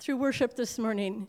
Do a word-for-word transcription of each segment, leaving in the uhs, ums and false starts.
through worship this morning,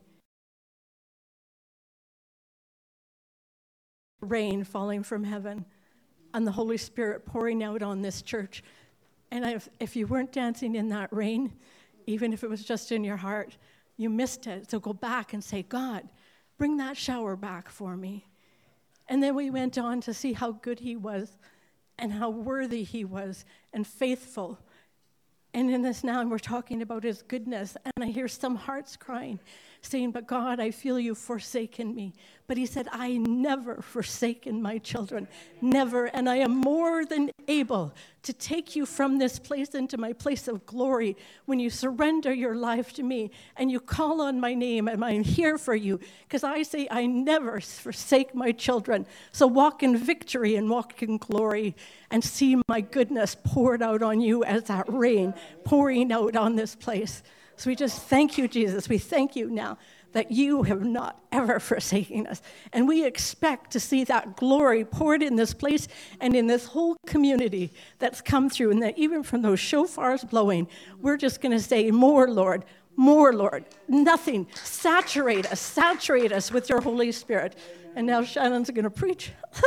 rain falling from heaven and the Holy Spirit pouring out on this church. And if, if you weren't dancing in that rain, even if it was just in your heart, you missed it. So go back and say, God, bring that shower back for me. And then we went on to see how good he was and how worthy he was and faithful. And in this now, we're talking about his goodness. And I hear some hearts crying, saying, but God, I feel you've forsaken me. But he said, I never forsaken my children, never. And I am more than able to take you from this place into my place of glory when you surrender your life to me and you call on my name and I'm here for you. Because I say, I never forsake my children. So walk in victory and walk in glory and see my goodness poured out on you as that rain pouring out on this place. So we just thank you, Jesus. We thank you now that you have not ever forsaken us. And we expect to see that glory poured in this place and in this whole community that's come through. And that even from those shofars blowing, we're just going to say, more, Lord, more, Lord. Nothing. Saturate us. Saturate us with your Holy Spirit. And now Shannon's going to preach.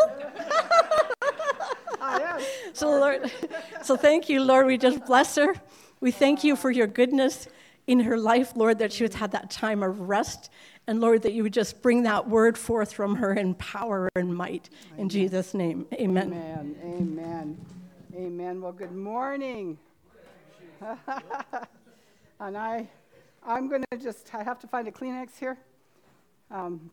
So, Lord, so thank you, Lord. We just bless her. We thank you for your goodness in her life, Lord, that she would have that time of rest. And, Lord, that you would just bring that word forth from her in power and might. Amen. In Jesus' name, amen. Amen, amen, amen. Well, good morning. And I, I'm going to just, I have to find a Kleenex here. Um,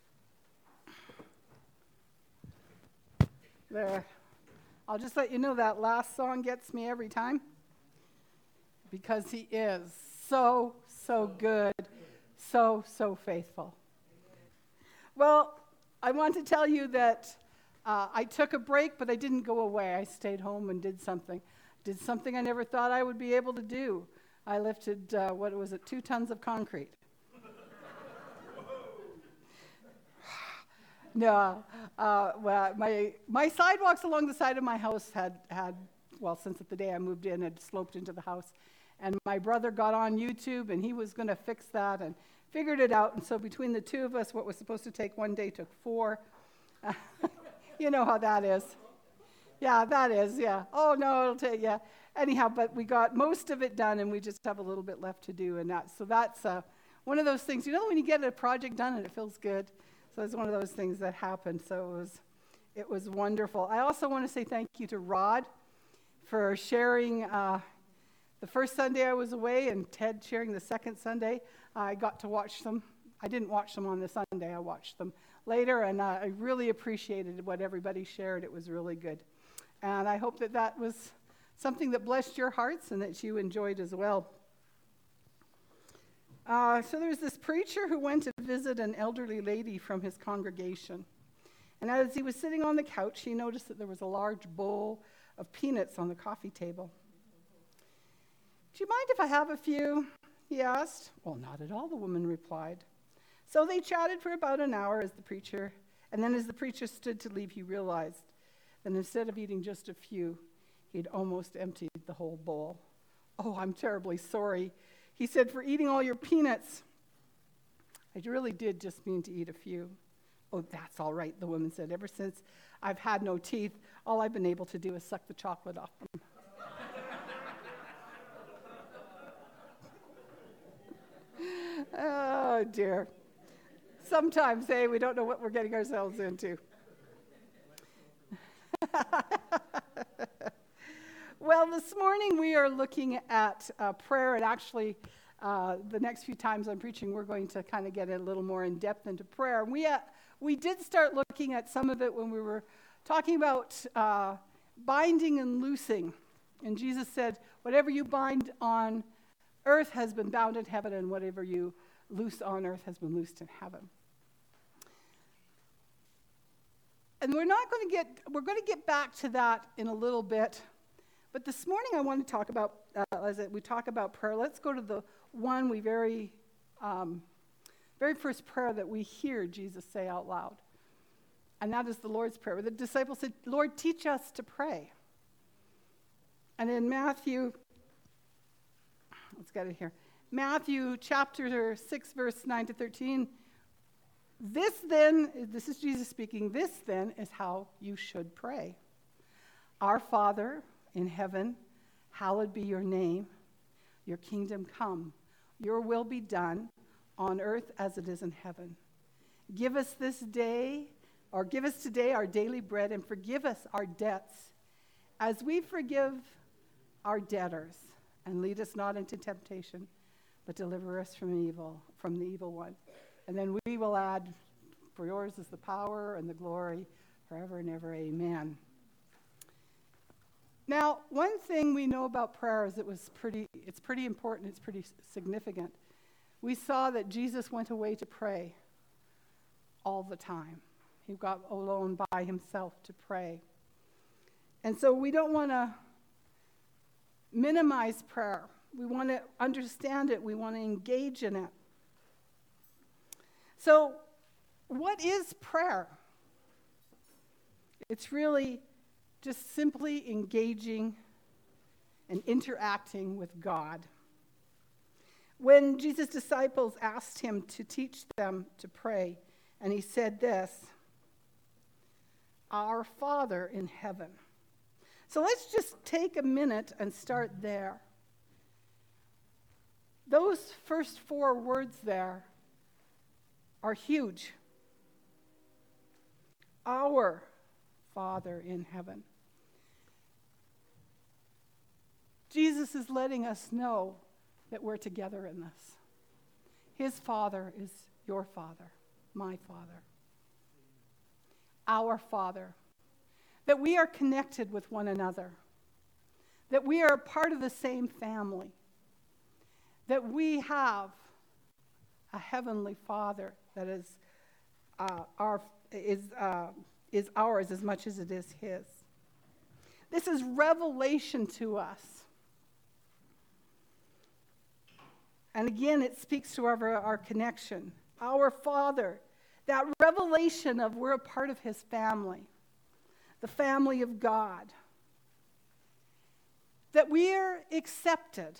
there. I'll just let you know that last song gets me every time because he is so, so good, so, so faithful. Well, I want to tell you that uh, I took a break, but I didn't go away. I stayed home and did something. Did something I never thought I would be able to do. I lifted, uh, what was it, two tons of concrete. No, uh, well, my my sidewalks along the side of my house had, had, well, since the day I moved in, had sloped into the house. And my brother got on YouTube, and he was going to fix that and figured it out. And so between the two of us, what was supposed to take one day took four. You know how that is. Yeah, that is, yeah. Oh, no, it'll take, yeah. Anyhow, but we got most of it done, and we just have a little bit left to do. And that, so that's uh, one of those things. You know when you get a project done and it feels good? So it's one of those things that happened. So it was, it was wonderful. I also want to say thank you to Rod for sharing uh, the first Sunday I was away, and Ted sharing the second Sunday. I got to watch them. I didn't watch them on the Sunday. I watched them later, and uh, I really appreciated what everybody shared. It was really good. And I hope that that was something that blessed your hearts and that you enjoyed as well. Uh, so there's this preacher who went to visit an elderly lady from his congregation. And as he was sitting on the couch, he noticed that there was a large bowl of peanuts on the coffee table. "Do you mind if I have a few?" he asked. "Well, not at all," the woman replied. So they chatted for about an hour as the preacher, and then as the preacher stood to leave, he realized that instead of eating just a few, he'd almost emptied the whole bowl. "Oh, I'm terribly sorry," he said, "for eating all your peanuts. I really did just mean to eat a few." "Oh, that's all right," the woman said. "Ever since I've had no teeth, all I've been able to do is suck the chocolate off them." Oh, dear. Sometimes, hey, we don't know what we're getting ourselves into. Well, this morning we are looking at uh, prayer, and actually uh, the next few times I'm preaching, we're going to kind of get a little more in depth into prayer. We uh, we did start looking at some of it when we were talking about uh, binding and loosing, and Jesus said, "Whatever you bind on earth has been bound in heaven, and whatever you loose on earth has been loosed in heaven." And we're not going to get, we're going to get back to that in a little bit. But this morning I want to talk about, uh, as we talk about prayer, let's go to the one we very, um, very first prayer that we hear Jesus say out loud. And that is the Lord's Prayer, where the disciples said, "Lord, teach us to pray." And in Matthew, let's get it here. Matthew chapter six, verse nine to thirteen, this then, this is Jesus speaking, this then is how you should pray. Our Father in heaven, hallowed be your name. Your kingdom come. Your will be done on earth as it is in heaven. Give us this day, or give us today our daily bread, and forgive us our debts as we forgive our debtors. And lead us not into temptation, but deliver us from evil, from the evil one. And then we will add, for yours is the power and the glory forever and ever. Amen. Now, one thing we know about prayer is it was pretty, it's pretty important, it's pretty significant. We saw that Jesus went away to pray all the time. He got alone by himself to pray. And so we don't want to minimize prayer. We want to understand it. We want to engage in it. So, what is prayer? It's really just simply engaging and interacting with God. When Jesus' disciples asked him to teach them to pray, and he said this, "Our Father in heaven." So let's just take a minute and start there. Those first four words there are huge. Our Father in heaven. Jesus is letting us know that we're together in this. His Father is your Father, my Father. Our Father. That we are connected with one another. That we are part of the same family. That we have a heavenly Father that is uh, our is uh, is ours as much as it is his. This is revelation to us. And again, it speaks to our, our connection. Our Father, that revelation of we're a part of his family, the family of God. That we're accepted.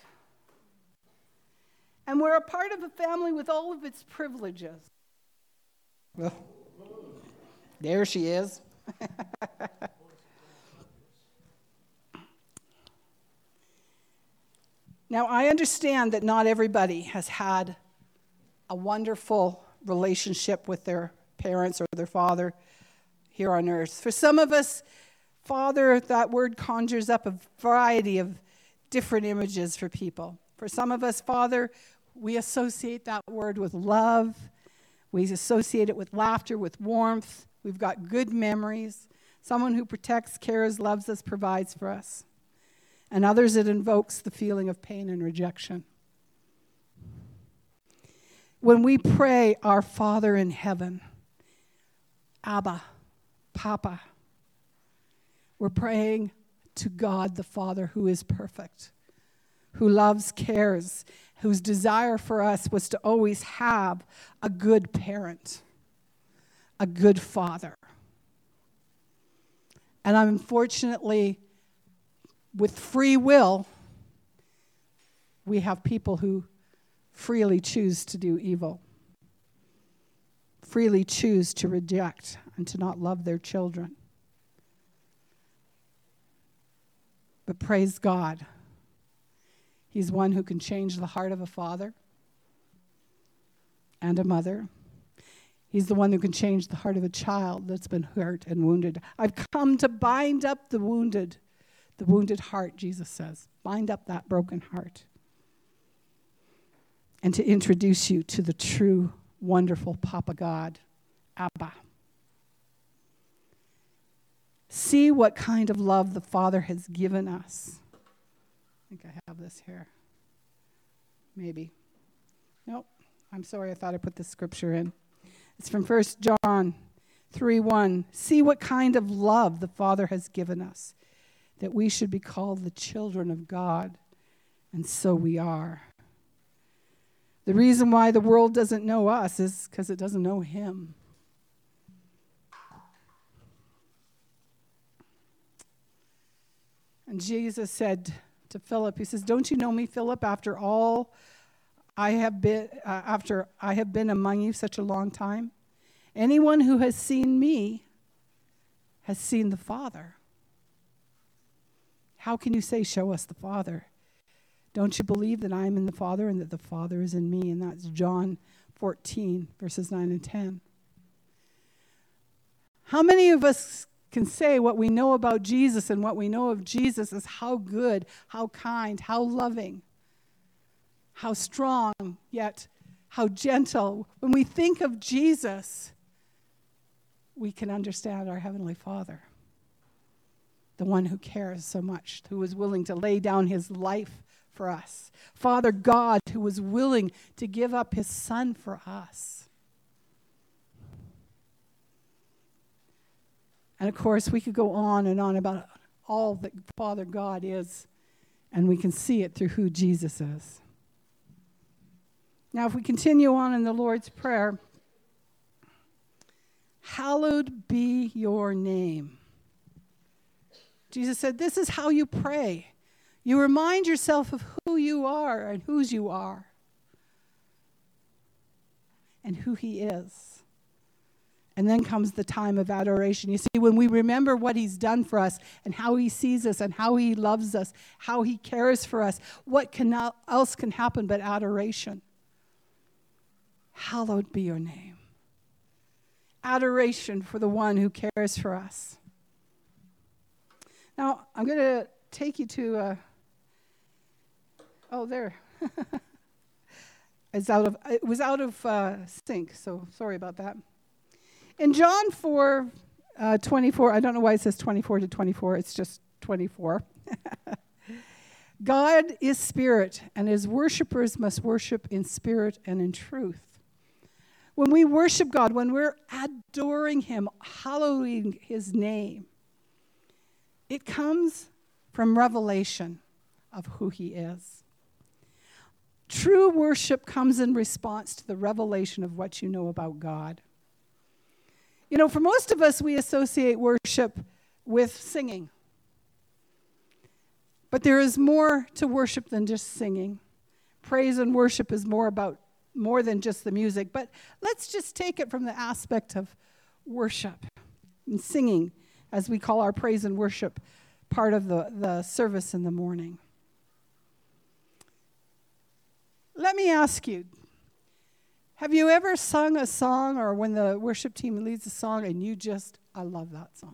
And we're a part of a family with all of its privileges. Well, there she is. Now, I understand that not everybody has had a wonderful relationship with their parents or their father here on earth. For some of us, father, that word conjures up a variety of different images for people. For some of us, father, we associate that word with love. We associate it with laughter, with warmth. We've got good memories. Someone who protects, cares, loves us, provides for us. And others, it invokes the feeling of pain and rejection. When we pray, our Father in heaven, Abba, Papa, we're praying to God the Father who is perfect, who loves, cares, whose desire for us was to always have a good parent, a good father. And unfortunately, with free will, we have people who freely choose to do evil, freely choose to reject and to not love their children. But praise God, he's one who can change the heart of a father and a mother. He's the one who can change the heart of a child that's been hurt and wounded. I've come to bind up the wounded, the wounded heart, Jesus says. Bind up that broken heart. And to introduce you to the true, wonderful Papa God, Abba. See what kind of love the Father has given us. I think I have this here. Maybe. Nope. I'm sorry, I thought I put the scripture in. It's from First John three one. See what kind of love the Father has given us, that we should be called the children of God, and so we are. The reason why the world doesn't know us is because it doesn't know him. And Jesus said to Philip, he says, don't you know me, Philip, after all I have been, uh, after I have been among you such a long time, anyone who has seen me has seen the Father. How can you say, show us the Father? Don't you believe that I am in the Father and that the Father is in me? And that's John fourteen, verses nine and ten. How many of us can say what we know about Jesus, and what we know of Jesus is how good, how kind, how loving, how strong, yet how gentle. When we think of Jesus, we can understand our Heavenly Father, the one who cares so much, who is willing to lay down his life for us. Father God, who was willing to give up his Son for us. And of course, we could go on and on about all that Father God is, and we can see it through who Jesus is. Now, if we continue on in the Lord's Prayer, hallowed be your name. Jesus said, this is how you pray. You remind yourself of who you are and whose you are and who he is. And then comes the time of adoration. You see, when we remember what he's done for us and how he sees us and how he loves us, how he cares for us, what can else can happen but adoration? Hallowed be your name. Adoration for the one who cares for us. Now, I'm going to take you to, uh, oh, there. it's out of, it was out of uh, sync, so sorry about that. In John four, uh, twenty-four, I don't know why it says twenty-four to twenty-four, it's just twenty-four. God is spirit, and his worshipers must worship in spirit and in truth. When we worship God, when we're adoring him, hallowing his name, it comes from revelation of who he is. True worship comes in response to the revelation of what you know about God. You know, for most of us, we associate worship with singing. But there is more to worship than just singing. Praise and worship is more about more than just the music. But let's just take it from the aspect of worship and singing, as we call our praise and worship part of the, the service in the morning. Let me ask you, have you ever sung a song, or when the worship team leads a song and you just, I love that song?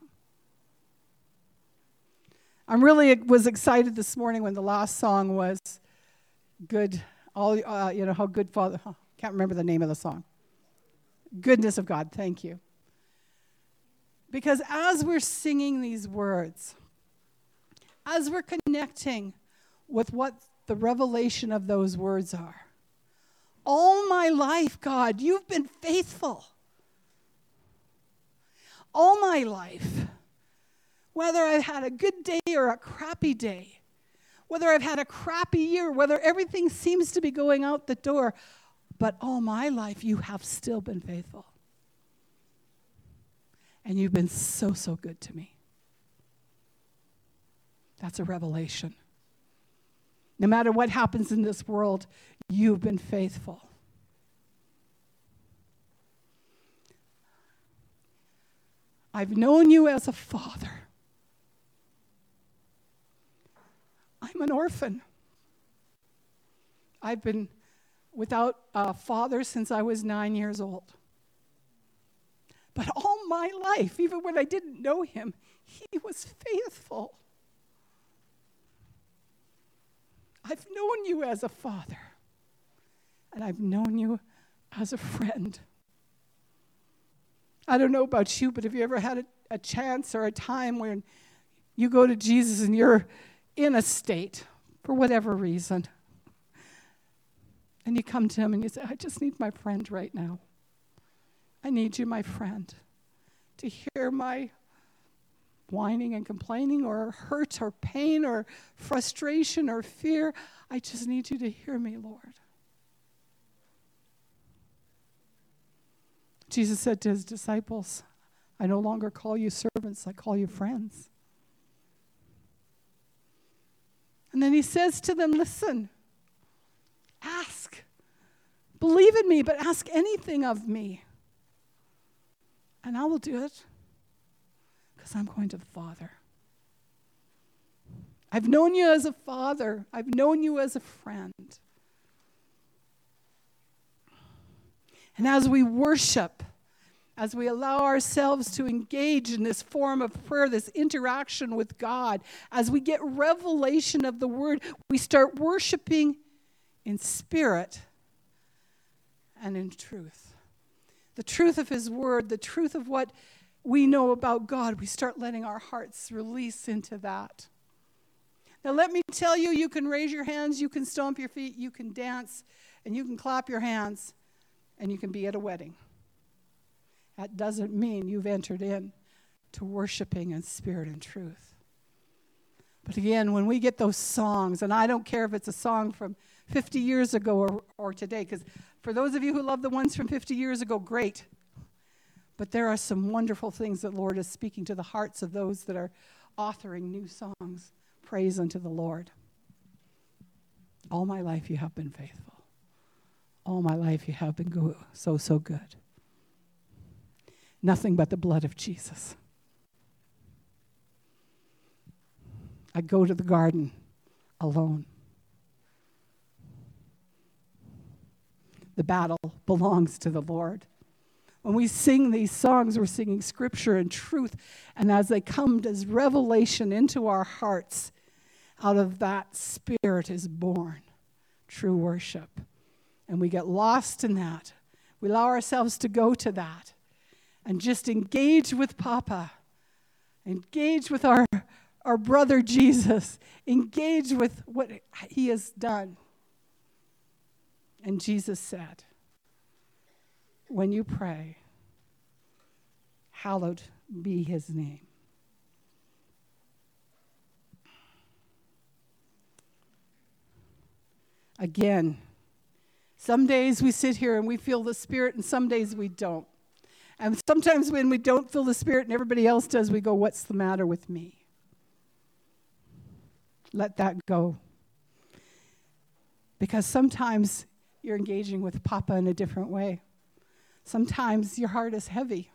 I really was excited this morning when the last song was good, all uh, you know, how good Father, oh, can't remember the name of the song. Goodness of God, thank you. Because as we're singing these words, as we're connecting with what the revelation of those words are, all my life, God, you've been faithful. All my life, whether I've had a good day or a crappy day, whether I've had a crappy year, whether everything seems to be going out the door, but all my life you have still been faithful. And you've been so, so good to me. That's a revelation. No matter what happens in this world, you've been faithful. I've known you as a father. I'm an orphan. I've been without a father since I was nine years old. But all my life, even when I didn't know him, he was faithful. I've known you as a father, and I've known you as a friend. I don't know about you, but have you ever had a, a chance or a time when you go to Jesus and you're in a state for whatever reason, and you come to him and you say, I just need my friend right now. I need you, my friend, to hear my whining and complaining or hurt or pain or frustration or fear. I just need you to hear me, Lord. Jesus said to his disciples, I no longer call you servants, I call you friends. And then he says to them, listen, ask, Believe in me, but ask anything of me. And I will do it because I'm going to the Father. I've known you as a father. I've known you as a friend. And as we worship, as we allow ourselves to engage in this form of prayer, this interaction with God, as we get revelation of the Word, we start worshiping in spirit and in truth. The truth of His Word, the truth of what we know about God, we start letting our hearts release into that. Now let me tell you, you can raise your hands, you can stomp your feet, you can dance, and you can clap your hands, and you can be at a wedding. That doesn't mean you've entered in to worshiping in spirit and truth. But again, when we get those songs, and I don't care if it's a song from fifty years ago or, or today, because for those of you who love the ones from fifty years ago, great. But there are some wonderful things that the Lord is speaking to the hearts of those that are authoring new songs. Praise unto the Lord. All my life you have been faithful. All my life you have been go- so, so good. Nothing but the blood of Jesus. I go to the garden alone. The battle belongs to the Lord. When we sing these songs, we're singing scripture and truth. And as they come as revelation into our hearts, out of that spirit is born true worship. And we get lost in that. We allow ourselves to go to that and just engage with Papa. Engage with our, our brother Jesus. Engage with what He has done. And Jesus said, when you pray, hallowed be His name. Again, some days we sit here and we feel the Spirit, and some days we don't. And sometimes when we don't feel the Spirit and everybody else does, we go, what's the matter with me? Let that go. Because sometimes you're engaging with Papa in a different way. Sometimes your heart is heavy.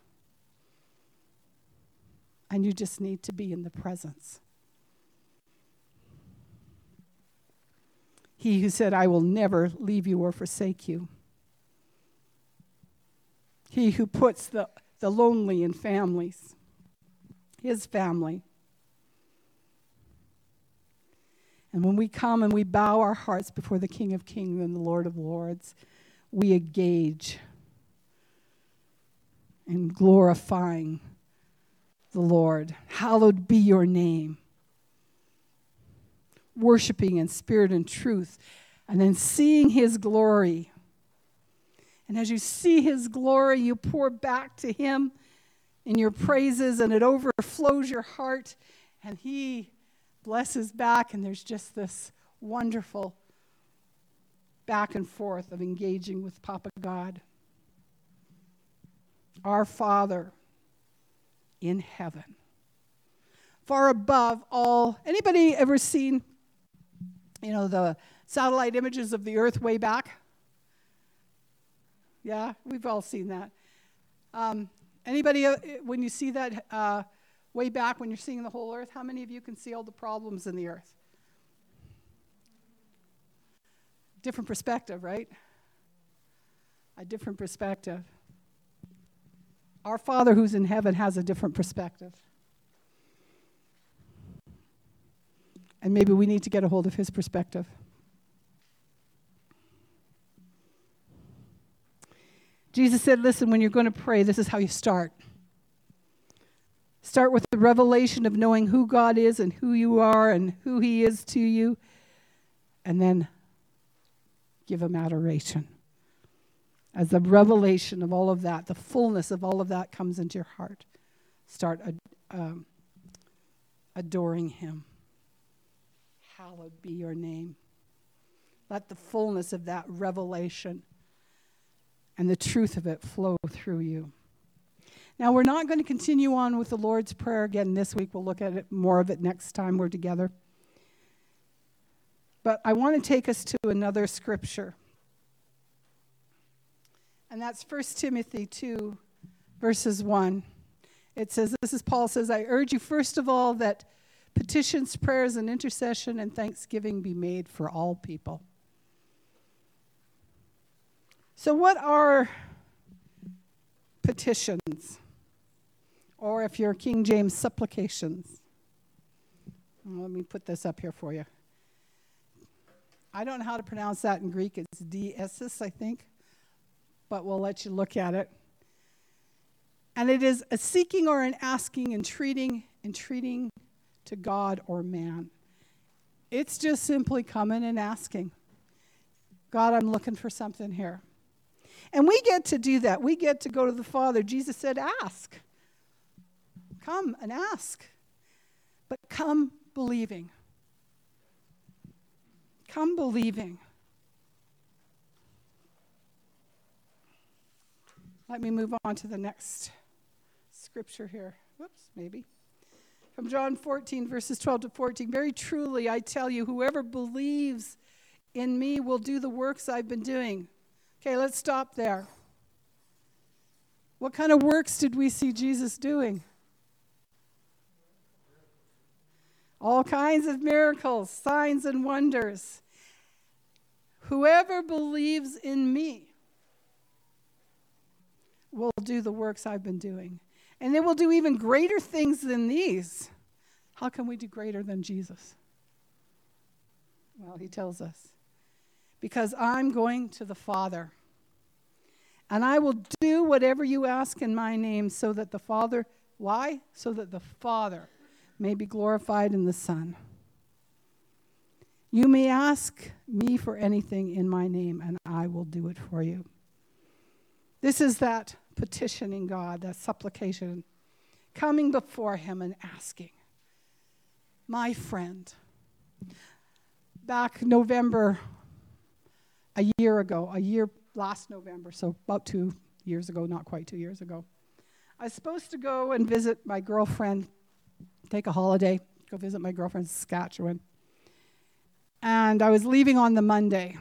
And you just need to be in the presence. He who said, I will never leave you or forsake you. He who puts the, the lonely in families. His family. And when we come and we bow our hearts before the King of Kings and the Lord of Lords, we engage in glorifying the Lord. Hallowed be your name. Worshiping in spirit and truth, and then seeing His glory. And as you see His glory, you pour back to Him in your praises, and it overflows your heart, and He blesses back, and there's just this wonderful back and forth of engaging with Papa God. Our Father in heaven, far above all. Anybody ever seen, you know, the satellite images of the earth way back? Yeah, we've all seen that. Um, anybody, uh, when you see that uh, way back, when you're seeing the whole earth, how many of you can see all the problems in the earth? Different perspective, right? A different perspective. Our Father who's in heaven has a different perspective. And maybe we need to get a hold of His perspective. Jesus said, listen, when you're going to pray, this is how you start. Start with the revelation of knowing who God is and who you are and who He is to you. And then give Him adoration. As the revelation of all of that, the fullness of all of that comes into your heart, start ad- um, adoring Him. Hallowed be your name. Let the fullness of that revelation and the truth of it flow through you. Now, we're not going to continue on with the Lord's Prayer again this week. We'll look at it, more of it next time we're together. But I want to take us to another scripture. And that's First Timothy two, verses one. It says, this is Paul says, I urge you first of all that petitions, prayers, and intercession and thanksgiving be made for all people. So what are petitions? Or if you're King James, supplications. Well, let me put this up here for you. I don't know how to pronounce that in Greek. It's diesis, I think. But we'll let you look at it. And it is a seeking or an asking, entreating, entreating to God or man. It's just simply coming and asking. God, I'm looking for something here. And we get to do that. We get to go to the Father. Jesus said, ask. Come and ask. But come believing. Come believing. Let me move on to the next scripture here. Whoops, maybe. From John fourteen, verses twelve to fourteen. Very truly, I tell you, whoever believes in me will do the works I've been doing. Okay, let's stop there. What kind of works did we see Jesus doing? All kinds of miracles, signs and wonders. Whoever believes in me will do the works I've been doing. And they will do even greater things than these. How can we do greater than Jesus? Well, he tells us. Because I'm going to the Father. And I will do whatever you ask in my name so that the Father, why? So that the Father may be glorified in the Son. You may ask me for anything in my name, and I will do it for you. This is that petitioning God, that supplication, coming before him and asking. My friend, back November, a year ago, a year, last November, so about two years ago, not quite two years ago, I was supposed to go and visit my girlfriend, take a holiday, go visit my girlfriend in Saskatchewan. And I was leaving on the Monday.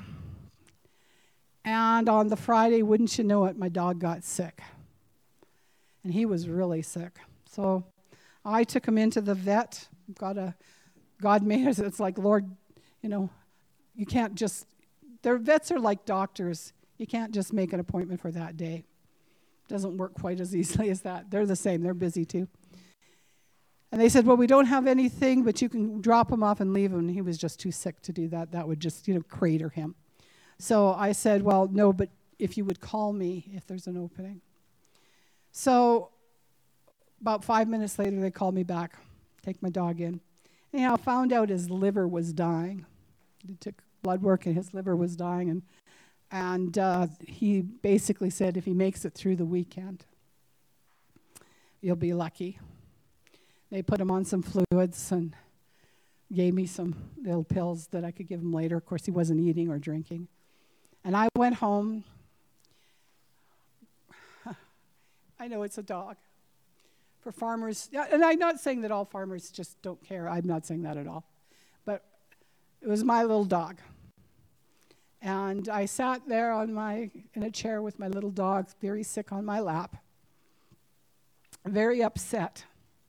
And on the Friday, wouldn't you know it, my dog got sick. And he was really sick. So I took him into the vet. Got a, God made us, it's like, Lord, you know, you can't just, their vets are like doctors. You can't just make an appointment for that day. Doesn't work quite as easily as that. They're the same. They're busy too. And they said, well, we don't have anything, but you can drop him off and leave him. And he was just too sick to do that. That would just, you know, crater him. So I said, well, no, but if you would call me if there's an opening. So about five minutes later, they called me back, take my dog in. Anyhow, found out his liver was dying. They took blood work and his liver was dying. And, and uh, he basically said if he makes it through the weekend, you'll be lucky. They put him on some fluids and gave me some little pills that I could give him later. Of course, he wasn't eating or drinking. And I went home. I know it's a dog. For farmers, and I'm not saying that all farmers just don't care. I'm not saying that at all. But it was my little dog. And I sat there on my in a chair with my little dog, very sick on my lap, very upset.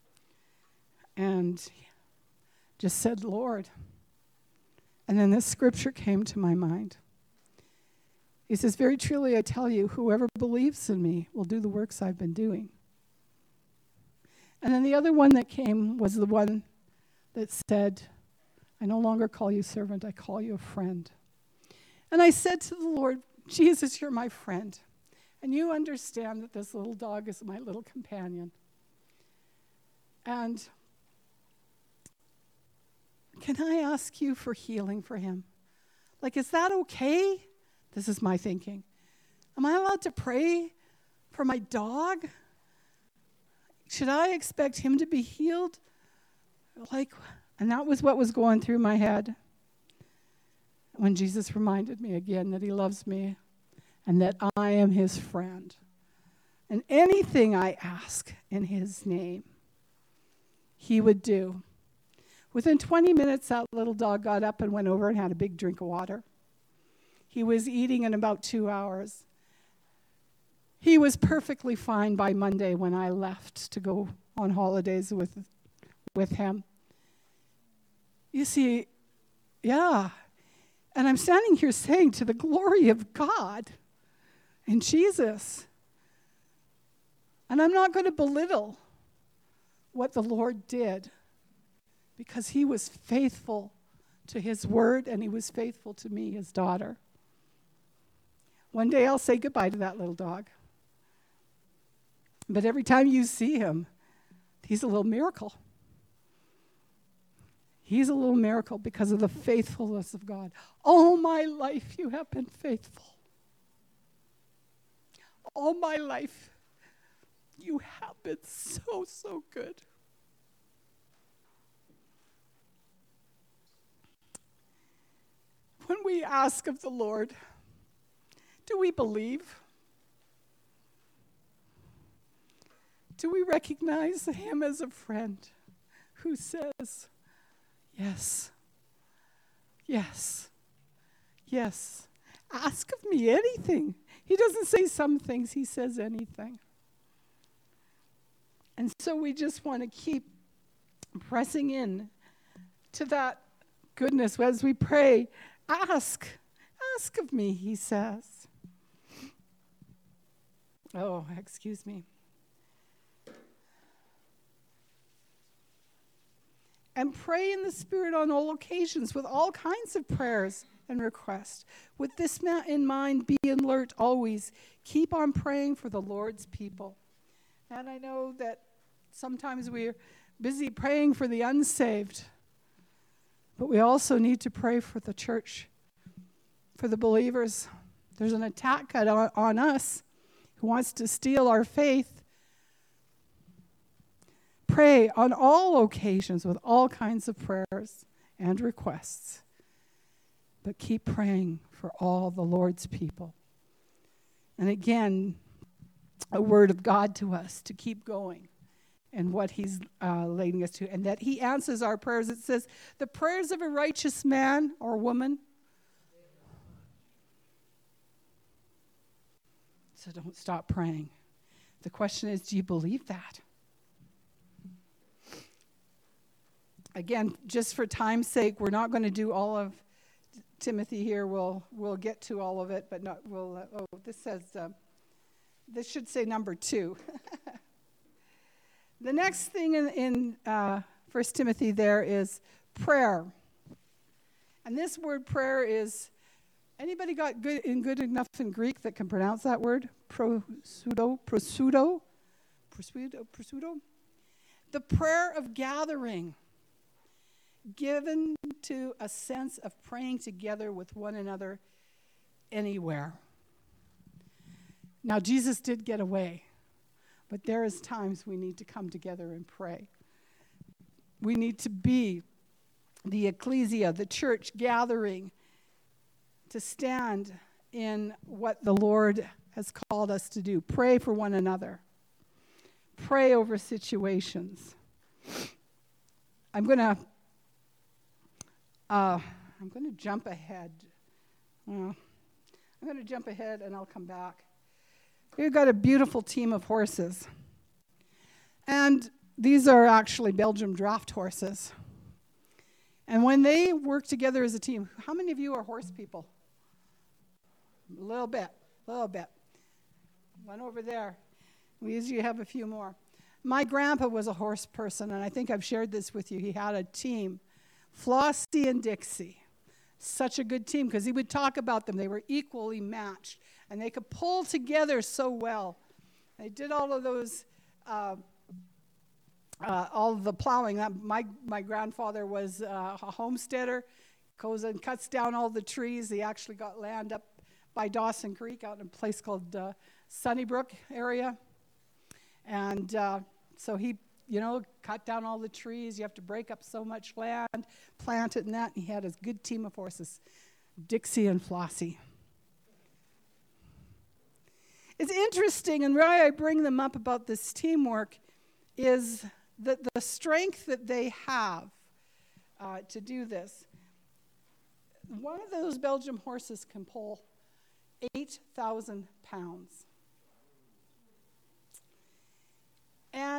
And just said, Lord. And then this scripture came to my mind. He says, very truly I tell you, whoever believes in me will do the works I've been doing. And then the other one that came was the one that said, I no longer call you servant, I call you a friend. And I said to the Lord, Jesus, you're my friend. And you understand that this little dog is my little companion. And can I ask you for healing for him? Like, is that okay? This is my thinking. Am I allowed to pray for my dog? Should I expect him to be healed? Like, and that was what was going through my head when Jesus reminded me again that he loves me and that I am his friend. And anything I ask in his name, he would do. Within twenty minutes, that little dog got up and went over and had a big drink of water. He was eating in about two hours. He was perfectly fine by Monday when I left to go on holidays with, with him. You see, yeah. And I'm standing here saying, to the glory of God and Jesus. And I'm not going to belittle what the Lord did, because he was faithful to his word and he was faithful to me, his daughter. One day I'll say goodbye to that little dog. But every time you see him, he's a little miracle. He's a little miracle because of the faithfulness of God. All my life you have been faithful. All my life you have been so, so good. When we ask of the Lord, do we believe? Do we recognize him as a friend who says, yes, yes, yes, ask of me anything. He doesn't say some things, he says anything. And so we just want to keep pressing in to that goodness as we pray. Ask, ask of me, he says. Oh, excuse me. And pray in the Spirit on all occasions with all kinds of prayers and requests. With this in mind, be alert always. Keep on praying for the Lord's people. And I know that sometimes we're busy praying for the unsaved, but we also need to pray for the church, for the believers. There's an attack on, on us who wants to steal our faith. Pray on all occasions with all kinds of prayers and requests. But keep praying for all the Lord's people. And again, a word of God to us to keep going and what he's uh, leading us to. And that he answers our prayers. It says, the prayers of a righteous man or woman. So don't stop praying. The question is, do you believe that? Again, just for time's sake, we're not going to do all of Timothy here. We'll we'll get to all of it, but not we'll. Uh, oh, this says uh, this should say number two. The next thing in in uh, First Timothy there is prayer, and this word prayer is. Anybody got good in good enough in Greek that can pronounce that word? Prosudo, prosudo, prosudo, prosudo. The prayer of gathering. Given to a sense of praying together with one another anywhere. Now, Jesus did get away, but there is times we need to come together and pray. We need to be the ecclesia, the church gathering, to stand in what the Lord has called us to do. Pray for one another. Pray over situations. I'm going to Uh, I'm going to jump ahead. Well, I'm going to jump ahead and I'll come back. We've got a beautiful team of horses. And these are actually Belgium draft horses. And when they work together as a team, how many of you are horse people? A little bit, a little bit. One over there. We usually have a few more. My grandpa was a horse person, and I think I've shared this with you. He had a team. Flossie and Dixie, such a good team because he would talk about them. They were equally matched, and they could pull together so well. They did all of those, uh, uh, all of the plowing. That, my my grandfather was uh, a homesteader, goes and cuts down all the trees. He actually got land up by Dawson Creek out in a place called uh, Sunnybrook area, and uh, so he. You know, cut down all the trees. You have to break up so much land, plant it and that. And he had a good team of horses, Dixie and Flossie. It's interesting, and why I bring them up about this teamwork is that the strength that they have uh, to do this. One of those Belgium horses can pull eight thousand pounds.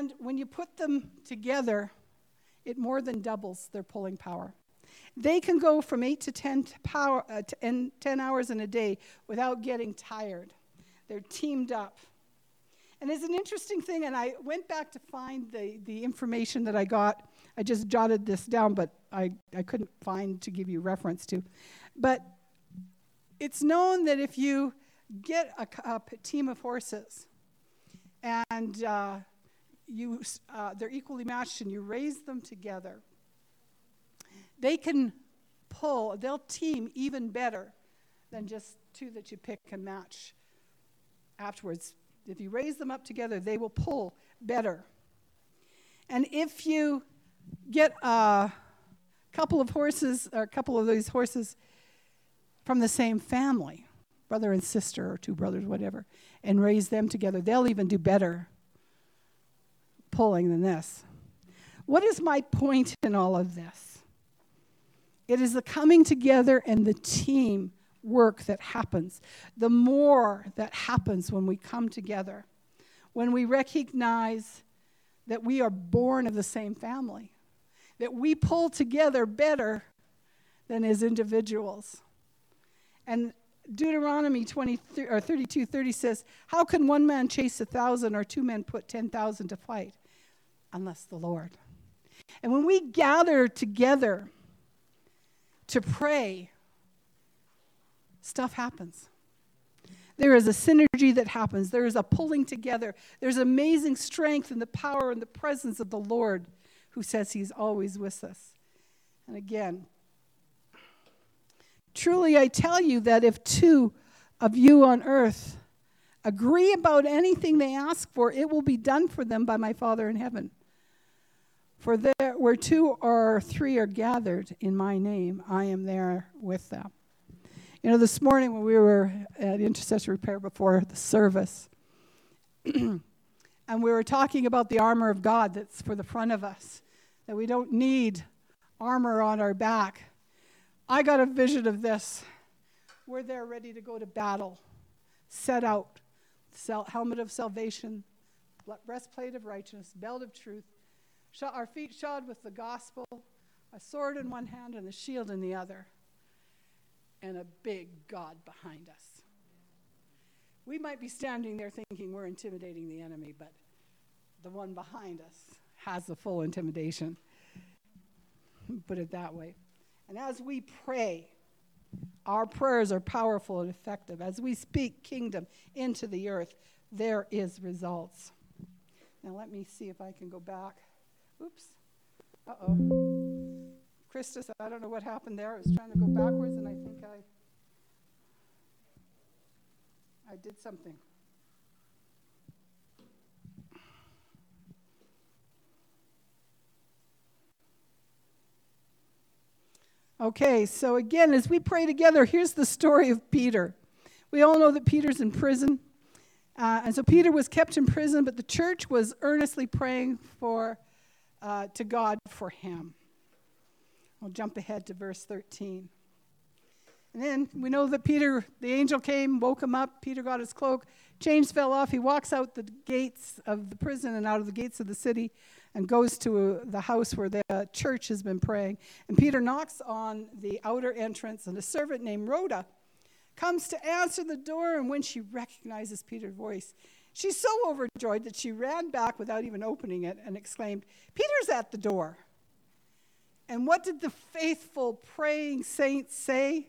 And when you put them together, it more than doubles their pulling power. They can go from eight to ten, power, uh, ten, ten hours in a day without getting tired. They're teamed up. And it's an interesting thing, and I went back to find the, the information that I got. I just jotted this down, but I, I couldn't find to give you reference to. But it's known that if you get a, a team of horses and uh, you uh, they're equally matched and you raise them together, they can pull, they'll team even better than just two that you pick and match afterwards. If you raise them up together, they will pull better. And if you get a couple of horses, or a couple of these horses from the same family, brother and sister, or two brothers, whatever, and raise them together, they'll even do better pulling than this. What is my point in all of this? It is the coming together and the team work that happens. The more that happens when we come together, when we recognize that we are born of the same family, that we pull together better than as individuals. And Deuteronomy twenty or thirty-two thirty says, how can one man chase a thousand or two men put ten thousand to fight? Unless the Lord. And when we gather together to pray, stuff happens. There is a synergy that happens. There is a pulling together. There's amazing strength in the power and the presence of the Lord, who says he's always with us. And again, truly I tell you that if two of you on earth agree about anything they ask for, it will be done for them by my Father in heaven. For there, where two or three are gathered in my name, I am there with them. You know, this morning when we were at intercessory prayer before the service, and we were talking about the armor of God that's for the front of us, that we don't need armor on our back. I got a vision of this. We're there ready to go to battle, set out, helmet of salvation, breastplate of righteousness, belt of truth, our feet shod with the gospel, a sword in one hand and a shield in the other, and a big God behind us. We might be standing there thinking we're intimidating the enemy, but the one behind us has the full intimidation. Put it that way. And as we pray, our prayers are powerful and effective. As we speak kingdom into the earth, there is results. Now let me see if I can go back. Oops. Uh-oh. Christus, I don't know what happened there. I was trying to go backwards, and I think I I did something. Okay, so again, as we pray together, here's the story of Peter. We all know that Peter's in prison. Uh, and so Peter was kept in prison, but the church was earnestly praying for uh, to God for him. I'll jump ahead to verse thirteen. And then we know that Peter, the angel came, woke him up. Peter got his cloak. Chains fell off. He walks out the gates of the prison and out of the gates of the city and goes to the house where the church has been praying. And Peter knocks on the outer entrance, and a servant named Rhoda comes to answer the door. And when she recognizes Peter's voice, she's so overjoyed that she ran back without even opening it and exclaimed, "Peter's at the door." And what did the faithful praying saints say?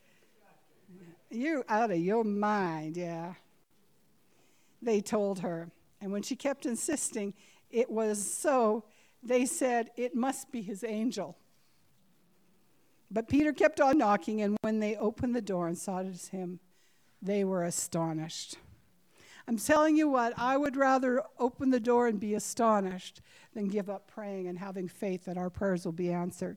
"You out of your mind," yeah. They told her. And when she kept insisting it was so, they said, "It must be his angel." But Peter kept on knocking, and when they opened the door and saw it was him, they were astonished. I'm telling you what, I would rather open the door and be astonished than give up praying and having faith that our prayers will be answered.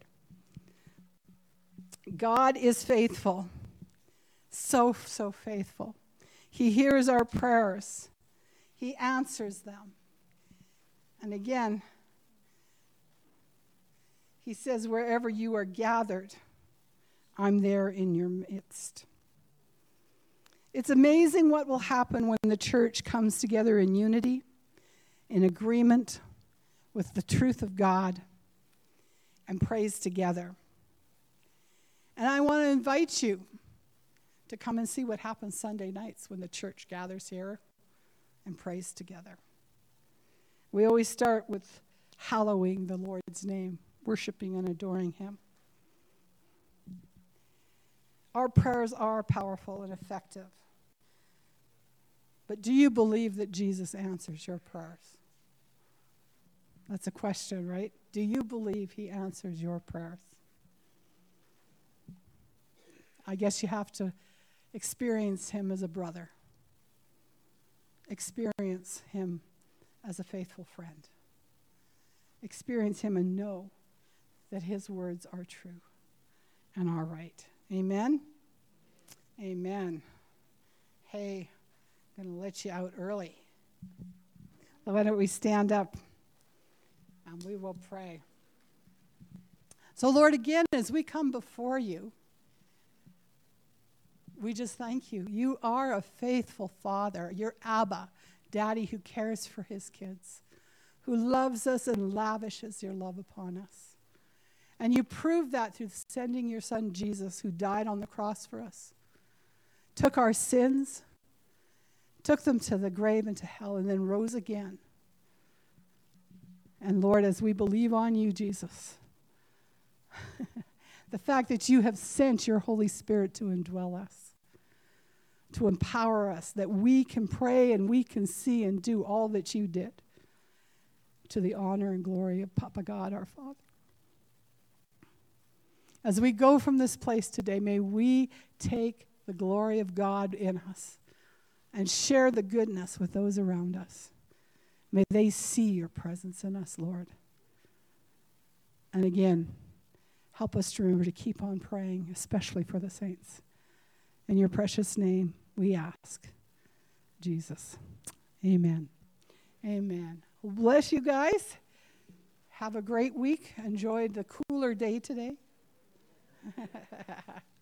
God is faithful. So, so faithful. He hears our prayers. He answers them. And again, he says, wherever you are gathered, I'm there in your midst. It's amazing what will happen when the church comes together in unity, in agreement, with the truth of God and praise together. And I want to invite you to come and see what happens Sunday nights when the church gathers here and prays together. We always start with hallowing the Lord's name, worshiping and adoring him. Our prayers are powerful and effective. But do you believe that Jesus answers your prayers? That's a question, right? Do you believe he answers your prayers? I guess you have to experience him as a brother. Experience him as a faithful friend. Experience him and know that his words are true and are right. Amen? Amen. Hey, I'm going to let you out early. Why don't we stand up and we will pray. So, Lord, again, as we come before you, we just thank you. You are a faithful Father. You're Abba, Daddy who cares for his kids, who loves us and lavishes your love upon us. And you proved that through sending your son Jesus, who died on the cross for us, took our sins, took them to the grave and to hell, and then rose again. And Lord, as we believe on you, Jesus, the fact that you have sent your Holy Spirit to indwell us, to empower us, that we can pray and we can see and do all that you did, to the honor and glory of Papa God, our Father. As we go from this place today, may we take the glory of God in us and share the goodness with those around us. May they see your presence in us, Lord. And again, help us to remember to keep on praying, especially for the saints. In your precious name, we ask, Jesus. Amen. Amen. Well, bless you guys. Have a great week. Enjoyed the cooler day today.